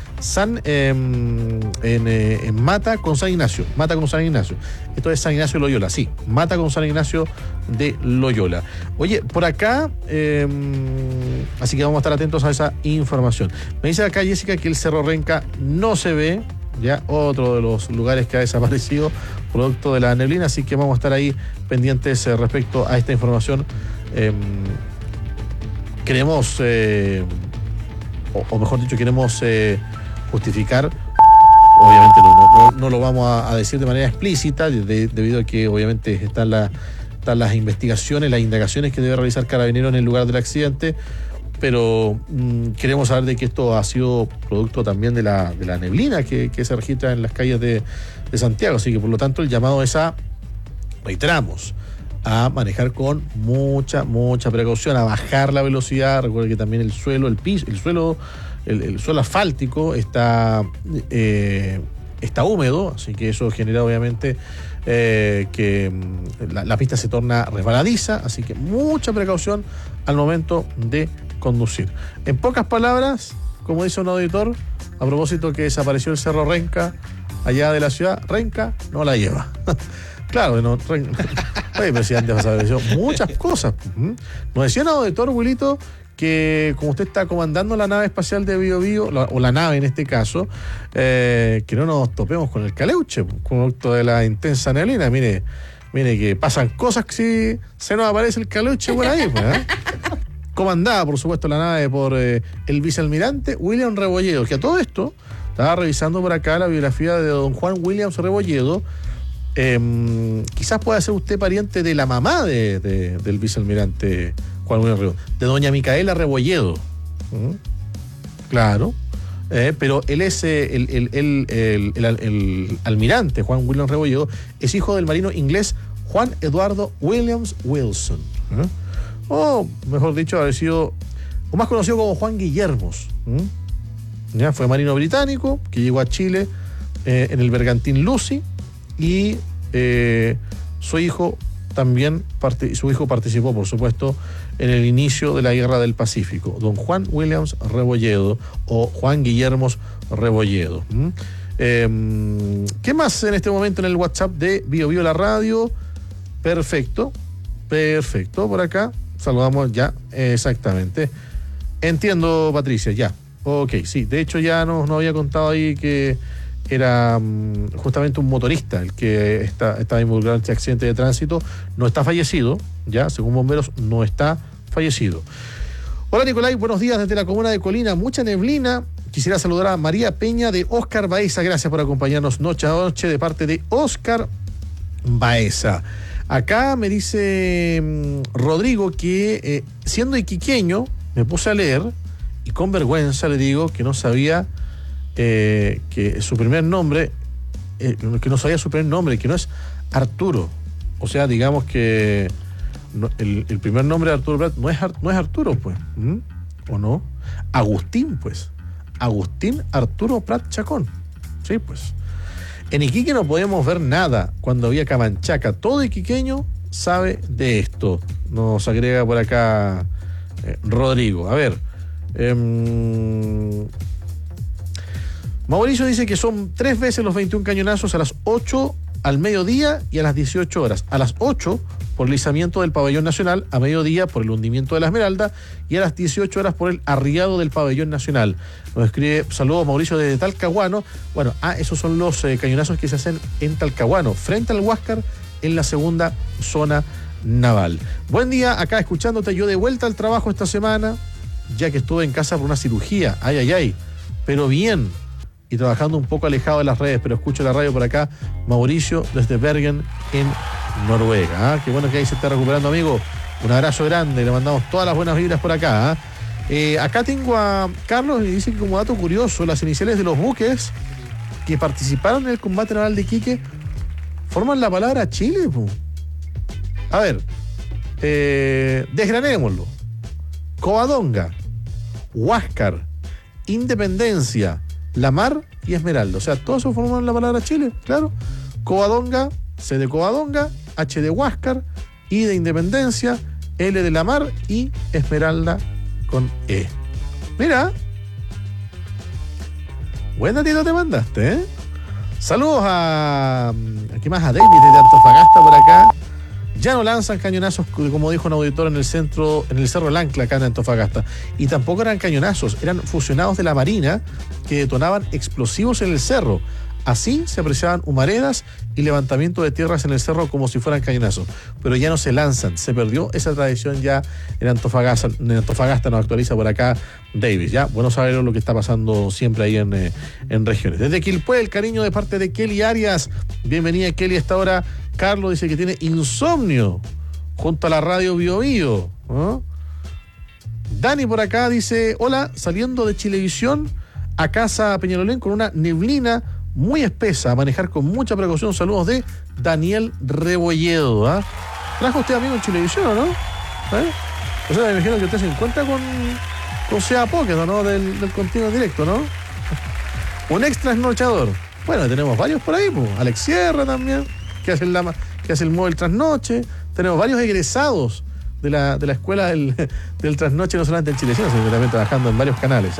en Mata con San Ignacio. Mata con San Ignacio. Esto es San Ignacio de Loyola, sí. Mata con San Ignacio de Loyola. Oye, por acá, así que vamos a estar atentos a esa información. Me dice acá Jessica que el Cerro Renca no se ve, ya, otro de los lugares que ha desaparecido producto de la neblina, así que vamos a estar ahí pendientes respecto a esta información. Queremos, o mejor dicho, queremos justificar, obviamente no lo vamos a decir de manera explícita, debido a que obviamente están las investigaciones, las indagaciones que debe realizar Carabineros en el lugar del accidente, pero queremos saber de que esto ha sido producto también de la neblina que se registra en las calles de Santiago, así que por lo tanto el llamado es reiteramos, a manejar con mucha precaución, a bajar la velocidad. Recuerden que también el suelo asfáltico está húmedo, así que eso genera obviamente que la pista se torna resbaladiza, así que mucha precaución al momento de conducir. En pocas palabras, como dice un auditor, a propósito que desapareció el Cerro Renca allá de la ciudad, Renca no la lleva. Claro, no, oye, presidente, desapareció muchas cosas. Nos decía un auditor, Wilito, que como usted está comandando la nave espacial de Bio Bio, o la nave en este caso, que no nos topemos con el Caleuche, producto de la intensa neblina. Mire que pasan cosas que si se nos aparece el Caleuche por ahí, pues, ¿eh? Comandada, por supuesto, la nave por el vicealmirante William Rebolledo, que a todo esto Estaba revisando por acá la biografía de don Juan Williams Rebolledo. Quizás pueda ser usted pariente de la mamá del vicealmirante Juan Williams Rebolledo, de doña Micaela Rebolledo. Claro. Pero él es el almirante Juan Williams Rebolledo, es hijo del marino inglés Juan Eduardo Williams Wilson. O, mejor dicho, haber sido, o más conocido como Juan Guillermos. ¿Ya? Fue marino británico que llegó a Chile en el bergantín Lucy, y su hijo participó, por supuesto, en el inicio de la Guerra del Pacífico, don Juan Williams Rebolledo o Juan Guillermos Rebolledo. ¿Qué más en este momento en el WhatsApp de Bio Bio la radio? Perfecto, por acá saludamos ya, exactamente. Entiendo, Patricia, ya. Ok, sí, de hecho ya nos había contado ahí que era justamente un motorista el que estaba involucrado en este accidente de tránsito. No está fallecido, ya, según bomberos, no está fallecido. Hola, Nicolai, buenos días desde la comuna de Colina. Mucha neblina. Quisiera saludar a María Peña de Oscar Baeza. Gracias por acompañarnos noche a noche de parte de Oscar Baeza. Acá me dice Rodrigo que siendo iquiqueño me puse a leer y con vergüenza le digo que no sabía que su primer nombre, que no es Arturo. O sea, digamos que el primer nombre de Arturo Prat no es Arturo, pues. ¿O no? Agustín, pues. Agustín Arturo Prat Chacón. Sí, pues. En Iquique no podíamos ver nada cuando había Camanchaca. Todo iquiqueño sabe de esto. Nos agrega por acá Rodrigo. A ver. Mauricio dice que son 3 veces los 21 cañonazos, a las 8 al mediodía y a las 18 horas. A las 8 por el izamiento del pabellón nacional, a mediodía por el hundimiento de la Esmeralda y a las 18 horas por el arriado del pabellón nacional. Nos escribe, saludos Mauricio desde Talcahuano. Bueno, esos son los cañonazos que se hacen en Talcahuano, frente al Huáscar, en la segunda zona naval. Buen día, acá escuchándote, yo de vuelta al trabajo esta semana, ya que estuve en casa por una cirugía, pero bien, y trabajando un poco alejado de las redes, pero escucho la radio por acá. Mauricio desde Bergen en Noruega. Qué bueno que ahí se está recuperando, amigo. Un abrazo grande, le mandamos todas las buenas vibras por acá. Acá tengo a Carlos y dice que, como dato curioso, las iniciales de los buques que participaron en el combate naval de Iquique forman la palabra Chile, po. A ver, desgranémoslo. Covadonga, Huáscar, Independencia, La Mar y Esmeralda. O sea, todos eso forman la palabra Chile, claro. Covadonga, C de Covadonga, H de Huáscar, I de Independencia, L de La Mar y Esmeralda con E. Mira. Buen datito te mandaste, ¿eh? Saludos a David desde Antofagasta por acá. Ya no lanzan cañonazos, como dijo un auditor, en el Cerro del Ancla, acá en Antofagasta. Y tampoco eran cañonazos, eran fusionados de la Marina que detonaban explosivos en el cerro. Así se apreciaban humaredas y levantamiento de tierras en el cerro como si fueran cañonazos. Pero ya no se lanzan, se perdió esa tradición ya en Antofagasta. Nos actualiza por acá Davis, ¿ya? Bueno saber lo que está pasando siempre ahí en regiones. Desde Quilpué, el cariño de parte de Kelly Arias. Bienvenida, Kelly, a esta hora. Carlos dice que tiene insomnio junto a la radio Bio Bio, ¿no? Dani por acá dice, hola, saliendo de Chilevisión a casa Peñalolén con una neblina muy espesa, a manejar con mucha precaución. Saludos de Daniel Rebolledo. ¿Trajo usted amigo en Chilevisión o no? O sea, me imagino que usted se encuentra con Sea Pocket, ¿no? Del continuo directo, ¿no? Un ex trasnochador. Bueno, tenemos varios por ahí, pues. Alex Sierra también, que hace el móvil trasnoche. Tenemos varios egresados de la escuela del trasnoche, no solamente en Chilevisión, sino también trabajando en varios canales.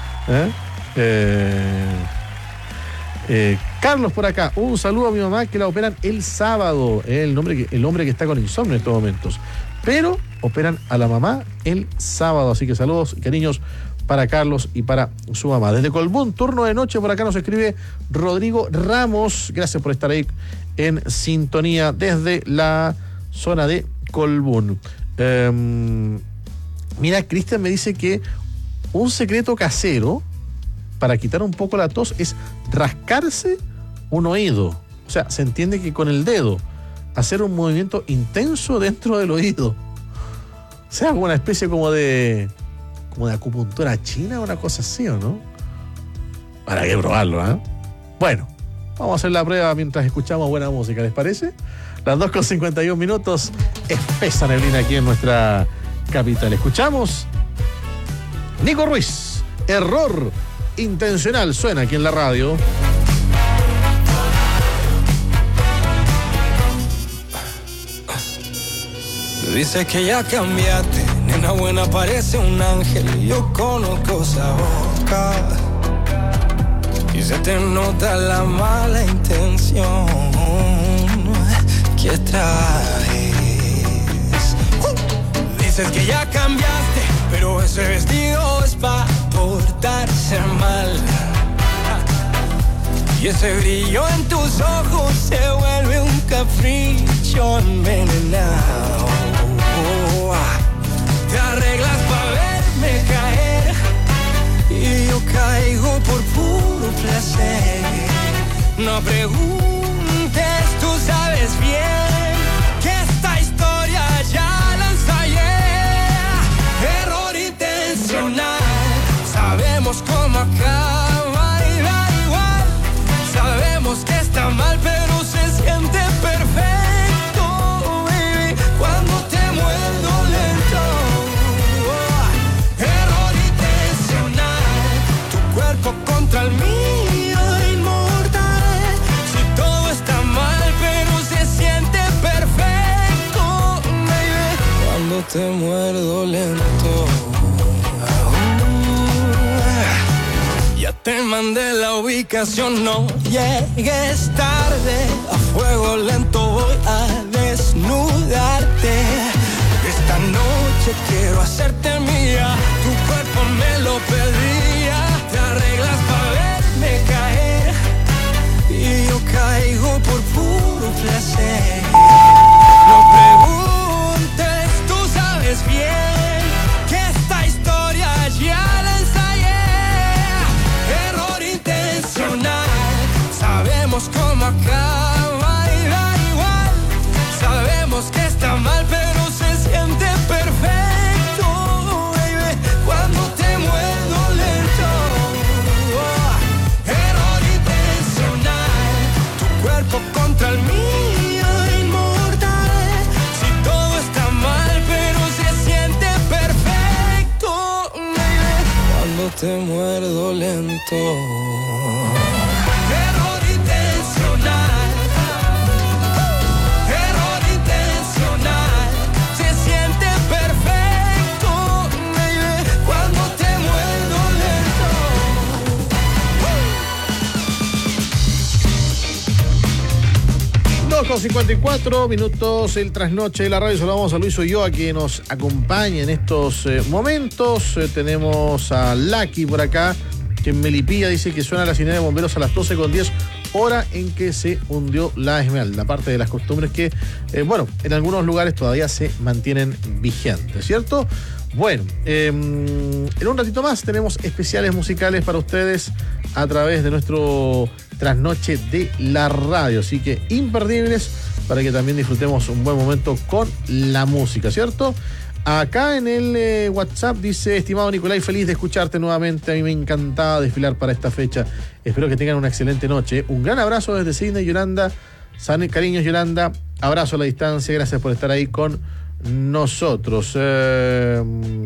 Carlos por acá, un saludo a mi mamá que la operan el sábado, el hombre que está con insomnio en estos momentos, pero operan a la mamá el sábado, así que saludos y cariños para Carlos y para su mamá. Desde Colbún, turno de noche, por acá nos escribe Rodrigo Ramos, gracias por estar ahí en sintonía desde la zona de Colbún. Mira, Cristian me dice que un secreto casero para quitar un poco la tos es rascarse un oído. O sea, se entiende que con el dedo hacer un movimiento intenso dentro del oído. O sea, una especie como de acupuntura china o una cosa así, ¿o no? Para que probarlo, ¿eh? Bueno, vamos a hacer la prueba mientras escuchamos buena música, ¿les parece? Las 2:51, espesa neblina aquí en nuestra capital. Escuchamos Nico Ruiz, Error Intencional, suena aquí en la radio.
Dices que ya cambiaste, nena buena, parece un ángel. Yo conozco esa boca y se te nota la mala intención que traes. Dices que ya cambiaste, pero ese vestido es para portarse mal. Y ese brillo en tus ojos se vuelve un capricho envenenado. Te arreglas para verme caer y yo caigo por puro placer. No preguntes, tú sabes bien que esta historia ya la ensayé. Error intencional, sabemos cómo acaba y da igual. Sabemos que está mal, pero se siente perfecto, baby, cuando te muerdo lento. Error intencional, tu cuerpo contra el mío, inmortal. Si todo está mal, pero se siente perfecto, baby, cuando te muerdo lento. Ya te mandé la ubicación, no llegues tarde. A fuego lento voy a desnudarte. Esta noche quiero hacerte mía, tu cuerpo me lo pedía. Te arreglas para verme caer y yo caigo por puro placer. No preguntes, tú sabes bien que esta historia ya la ensayé. Error intencional, sabemos cómo acaba y da igual. Sabemos que está mal, pero se siente perfecto, baby, cuando te muerdo lento. Error intencional, tu cuerpo contra el mío, inmortal. Si todo está mal, pero se siente perfecto, baby, cuando te muerdo lento. Error intencional, error intencional. Se siente perfecto, baby, cuando te muerdo lento.
2:54, el trasnoche de la radio. Saludamos a Luis Ulloa, que nos acompaña en estos momentos. Tenemos a Lucky por acá, que en Melipilla dice que suena la sirena de bomberos a las 12:10, hora en que se hundió la Esmeralda. Parte de las costumbres que, en algunos lugares todavía se mantienen vigentes, ¿cierto? Bueno, en un ratito más tenemos especiales musicales para ustedes a través de nuestro trasnoche de la radio, así que imperdibles para que también disfrutemos un buen momento con la música, ¿cierto? Acá en el WhatsApp dice: estimado Nicolai, feliz de escucharte nuevamente. A mí me encantaba desfilar para esta fecha. Espero que tengan una excelente noche. Un gran abrazo desde Sydney, Yolanda. Cariños, Yolanda. Abrazo a la distancia. Gracias por estar ahí con nosotros. A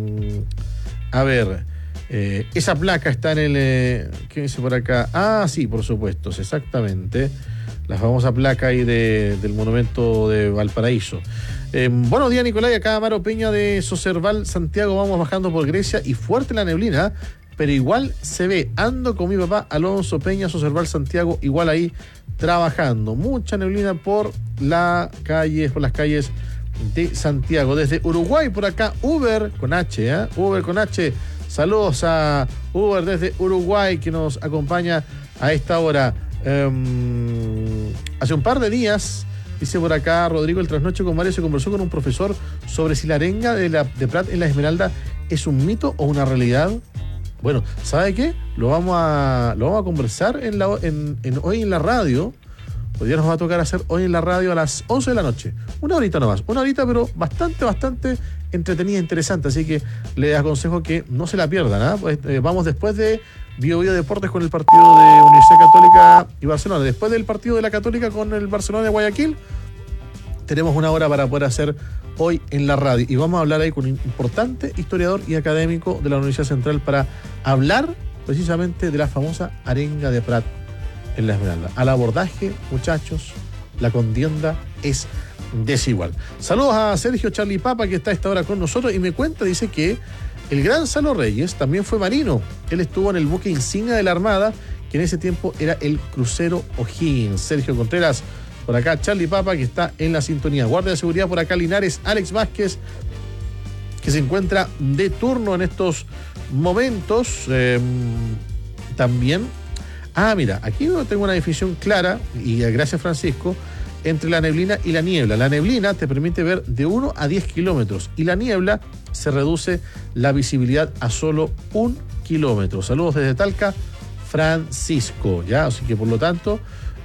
ver, esa placa está en el... ¿qué dice por acá? Ah, sí, por supuesto, exactamente. La famosa placa ahí del monumento de Valparaíso. Buenos días, Nicolai. Acá Amaro Peña de Socerval, Santiago. Vamos bajando por Grecia y fuerte la neblina, pero igual se ve. Ando con mi papá Alonso Peña, Socerval, Santiago, igual ahí trabajando. Mucha neblina por las calles de Santiago. Desde Uruguay por acá, Uber con H, ¿eh? Uber con H. Saludos a Uber desde Uruguay, que nos acompaña a esta hora. Hace un par de días, dice por acá Rodrigo, el trasnoche con Mario se conversó con un profesor sobre si la arenga de Prat en la Esmeralda es un mito o una realidad. Bueno, ¿sabe qué? Lo vamos a conversar hoy en la radio. Hoy día nos va a tocar hacer hoy en la radio a las 11 de la noche. Una horita nomás. Una horita, pero bastante entretenida e interesante. Así que les aconsejo que no se la pierdan. Pues, vamos después de Bio Deportes con el partido de Universidad Católica y Barcelona. Después del partido de la Católica con el Barcelona de Guayaquil, tenemos una hora para poder hacer hoy en la radio. Y vamos a hablar ahí con un importante historiador y académico de la Universidad Central para hablar precisamente de la famosa arenga de Prat en la Esmeralda. Al abordaje, muchachos, la contienda es desigual. Saludos a Sergio Charlie Papa, que está a esta hora con nosotros y me cuenta, dice que el gran Salo Reyes también fue marino. Él estuvo en el buque insignia de la Armada, que en ese tiempo era el crucero O'Higgins. Sergio Contreras, por acá Charlie Papa, que está en la sintonía. Guardia de seguridad por acá Linares, Alex Vázquez, que se encuentra de turno en estos momentos. También mira, aquí tengo una definición clara, y gracias Francisco, entre la neblina y la niebla. La neblina te permite ver de 1 a 10 kilómetros y la niebla se reduce la visibilidad a solo 1 kilómetro. Saludos desde Talca, Francisco. Ya, así que por lo tanto,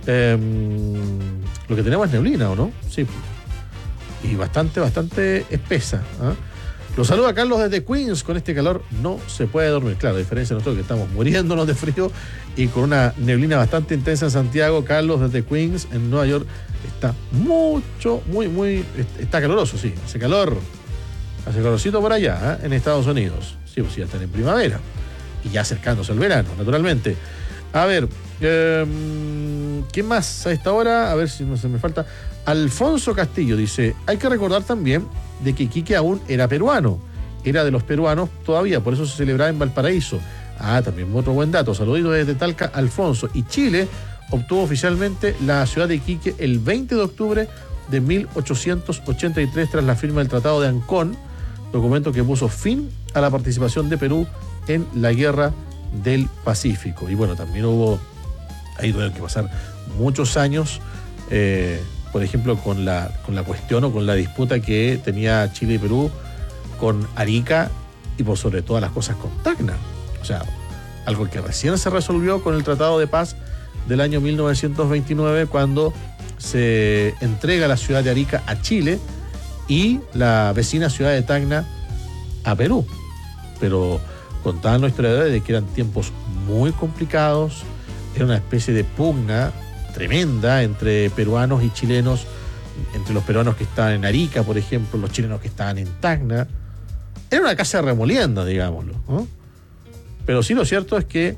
lo que tenemos es neblina, ¿o no? Sí. Y bastante espesa. Los saluda Carlos desde Queens. Con este calor no se puede dormir. Claro, a diferencia de nosotros que estamos muriéndonos de frío y con una neblina bastante intensa en Santiago. Carlos desde Queens, en Nueva York, está muy, está caloroso, sí. Hace calorcito por allá, en Estados Unidos. Sí, pues ya están en primavera y ya acercándose al verano, naturalmente. A ver, ¿qué más a esta hora? A ver si no se me falta. Alfonso Castillo dice, hay que recordar también de que Iquique aún era peruano, era de los peruanos todavía, por eso se celebraba en Valparaíso. También otro buen dato, saluditos desde Talca, Alfonso. Y Chile obtuvo oficialmente la ciudad de Iquique el 20 de octubre de 1883 tras la firma del Tratado de Ancón, documento que puso fin a la participación de Perú en la Guerra del Pacífico. Y bueno, también ahí tuvieron que pasar muchos años, por ejemplo, con la cuestión o con la disputa que tenía Chile y Perú con Arica y por sobre todas las cosas con Tacna. O sea, algo que recién se resolvió con el Tratado de Paz del año 1929, cuando se entrega la ciudad de Arica a Chile y la vecina ciudad de Tacna a Perú. Pero contaban los historiadores de que eran tiempos muy complicados, era una especie de pugna tremenda entre peruanos y chilenos, entre los peruanos que estaban en Arica, por ejemplo, los chilenos que estaban en Tacna. Era una casa de remolienda, digámoslo, ¿no? Pero sí, lo cierto es que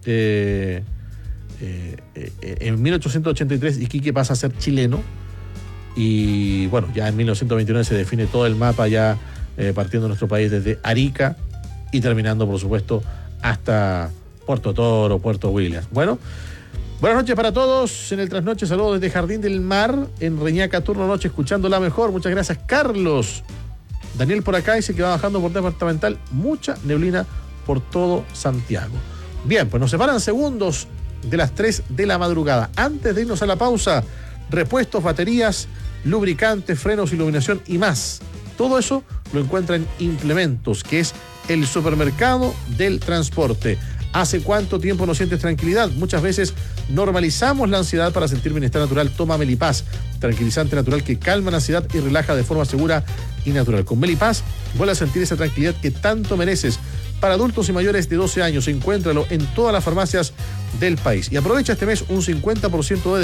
en 1883 Iquique pasa a ser chileno y bueno, ya en 1929 se define todo el mapa ya partiendo de nuestro país desde Arica y terminando, por supuesto, hasta Puerto Toro, Puerto Williams. Bueno, buenas noches para todos en el Trasnoche. Saludos desde Jardín del Mar, en Reñaca, turno noche, escuchando la mejor. Muchas gracias, Carlos. Daniel por acá dice que va bajando por departamental, mucha neblina por todo Santiago. Bien, pues nos separan segundos de las 3 de la madrugada. Antes de irnos a la pausa, repuestos, baterías, lubricantes, frenos, iluminación y más. Todo eso lo encuentra en Implementos, que es el supermercado del transporte. ¿Hace cuánto tiempo no sientes tranquilidad? Muchas veces normalizamos la ansiedad para sentir bienestar natural. Toma Melipaz, tranquilizante natural que calma la ansiedad y relaja de forma segura y natural. Con Melipaz vuelve a sentir esa tranquilidad que tanto mereces. Para adultos y mayores de 12 años, encuéntralo en todas las farmacias del país. Y aprovecha este mes un 50% de